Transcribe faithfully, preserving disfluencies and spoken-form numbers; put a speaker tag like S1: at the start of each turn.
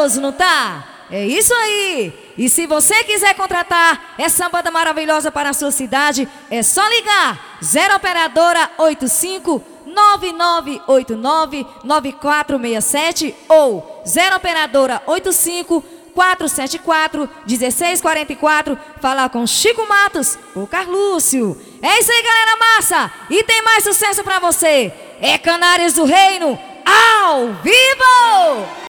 S1: maravilhoso, não tá? É isso aí! E se você quiser contratar essa banda maravilhosa para a sua cidade, é só ligar zero operadora oito cinco nove nove oito nove nove quatro seis sete ou zero operadora oito cinco quatro sete quatro um seis quatro quatro. Falar com Chico Matos ou Carlúcio. É isso aí, galera massa! E tem mais sucesso pra você! É Canários do Reino ao vivo!